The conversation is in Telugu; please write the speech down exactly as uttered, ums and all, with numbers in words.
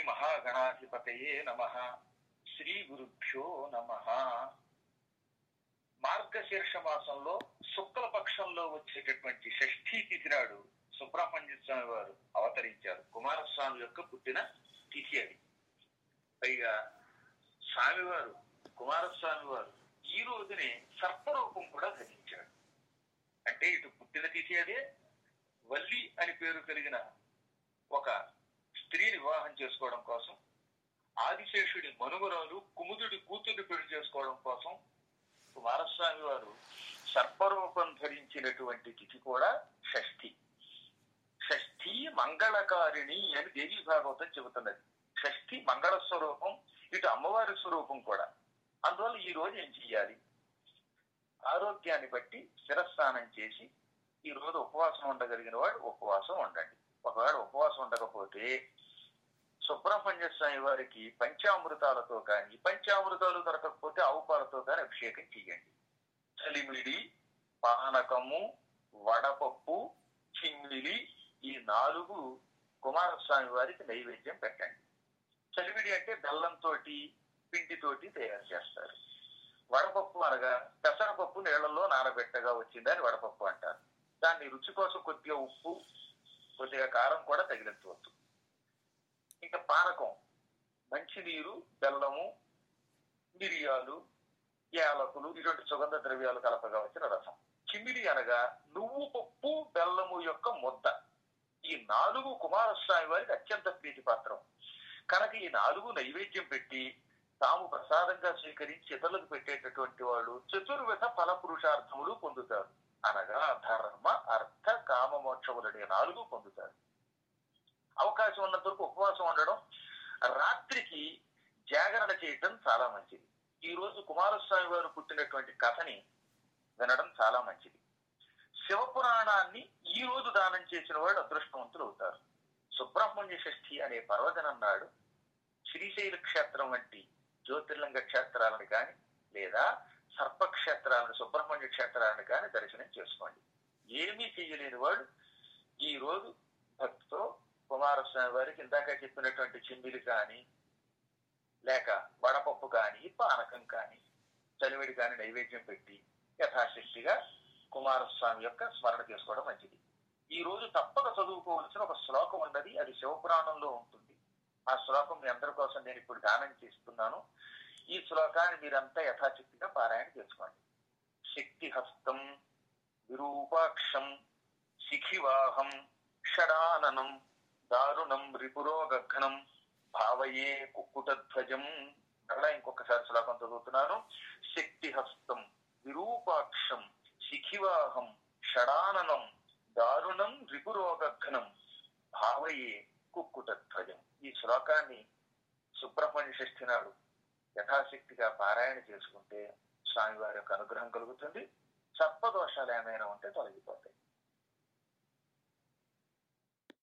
మహాగణాధిపతయే నమః. శ్రీ గురుభ్యో నమః. మార్గశీర్ష మాసంలో శుక్ల పక్షంలో వచ్చేటటువంటి షష్ఠీ తిథి నాడు సుబ్రహ్మణ్య స్వామి వారు అవతరించారు. కుమారస్వామి యొక్క పుట్టిన తిథి అది. పైగా స్వామివారు కుమారస్వామి వారు ఈ రోజునే సర్పరూపం కూడా ధరించాడు. అంటే ఇటు పుట్టిన తిథి అదే, వల్లి అని పేరు కలిగిన ఒక స్త్రీని వివాహం చేసుకోవడం కోసం, ఆదిశేషుడి మనుమరాలు కుముదుడి కూతుర్ని పెళ్లి చేసుకోవడం కోసం కుమారస్వామి వారు సర్పరూపం ధరించినటువంటి తిథి కూడా షష్ఠి. షష్ఠి మంగళకారిణి అని దేవీ భాగవతం చెబుతున్నది. షష్ఠి మంగళ స్వరూపం, ఇటు అమ్మవారి స్వరూపం కూడా. అందువల్ల ఈ రోజు ఏం చెయ్యాలి? ఆరోగ్యాన్ని బట్టి శిరస్నానం చేసి ఈ రోజు ఉపవాసం ఉండగలిగిన వాడు ఉపవాసం ఉండండి. ఒకవేళ ఉపవాసం ఉండకపోతే సుబ్రహ్మణ్య స్వామి వారికి పంచామృతాలతో కానీ, పంచామృతాలు దొరకకపోతే ఆవు పాలతో కానీ అభిషేకం చేయండి. చలిమిడి, పానకము, వడపప్పు, చిమ్మిలి ఈ నాలుగు కుమారస్వామి వారికి నైవేద్యం పెట్టండి. చలిమిడి అంటే బెల్లంతో పిండితోటి తయారు చేస్తారు. వడపప్పు అనగా పెసరపప్పు నీళ్లలో నానబెట్టగా వచ్చిందని వడపప్పు అంటారు. దాన్ని రుచి కోసం కొద్దిగా ఉప్పు, కొద్దిగా కారం కూడా తగిలించవచ్చు. ఇంకా పానకం మంచినీరు, బెల్లము, మిరియాలు, యాలకులు ఇటువంటి సుగంధ ద్రవ్యాలు కలపగా వచ్చిన రసం. చిమిడి అనగా నువ్వు పప్పు బెల్లము యొక్క ముద్ద. ఈ నాలుగు కుమారస్వామి వారికి అత్యంత ప్రీతిపాత్రం కనుక ఈ నాలుగు నైవేద్యం పెట్టి తాము ప్రసాదంగా స్వీకరించి ఇతరులకు పెట్టేటటువంటి వాళ్ళు చతుర్విధ ఫల పురుషార్థములు పొందుతారు. అనగా ధర్మ, అర్థ, కామ, మోక్షములనే నాలుగు పొందుతారు. అవకాశం ఉన్నంత వరకు ఉపవాసం ఉండడం, రాత్రికి జాగరణ చేయటం చాలా మంచిది. ఈ రోజు కుమారస్వామి వారు పుట్టినటువంటి కథని వినడం చాలా మంచిది. శివపురాణాన్ని ఈ రోజు దానం చేసిన వాడు అదృష్టవంతులు అవుతారు. సుబ్రహ్మణ్య షష్ఠి అనే పర్వదినం నాడు శ్రీశైల క్షేత్రం వంటి జ్యోతిర్లింగ క్షేత్రాలను కానీ, లేదా సర్పక్షేత్రాలను, సుబ్రహ్మణ్య క్షేత్రాలను కానీ దర్శనం చేసుకోండి. ఏమీ చెయ్యలేని వాడు ఈ రోజు భక్తితో కుమారస్వామి వారికి ఇందాక చెప్పినటువంటి చింబిలి కానీ, లేక వడపప్పు కానీ, పానకం కానీ, చలివిడి కానీ నైవేద్యం పెట్టి యథాశక్తిగా కుమారస్వామి యొక్క స్మరణ చేసుకోవడం మంచిది. ఈ రోజు తప్పక చదువుకోవాల్సిన ఒక శ్లోకం ఉన్నది. అది శివపురాణంలో ఉంటుంది. ఆ శ్లోకం మీ అందరి కోసం నేను ఇప్పుడు దానం చేస్తున్నాను. ఈ శ్లోకాన్ని మీరంతా యథాశక్తిగా పారాయణ చేసుకోండి. శక్తి హస్తం విరూపాక్షం శిఖివాహం షడాననం దారుణం రిపురోగఘ్నం భావయే కుక్కుటధ్వజం. మరలా ఇంకొకసారి శ్లోకం చదువుతున్నాను. శక్తి హస్తం విరూపాక్షం శిఖివాహం షడాననం దారుణం రిపురోగఘ్నం భావయే కుక్కుటధ్వజం. ఈ శ్లోకాన్ని సుబ్రహ్మణ్య షష్ఠి నాడు యథాశక్తిగా పారాయణ చేసుకుంటే స్వామివారి యొక్క అనుగ్రహం కలుగుతుంది. సర్పదోషాలు ఏమైనా ఉంటే తొలగిపోతాయి.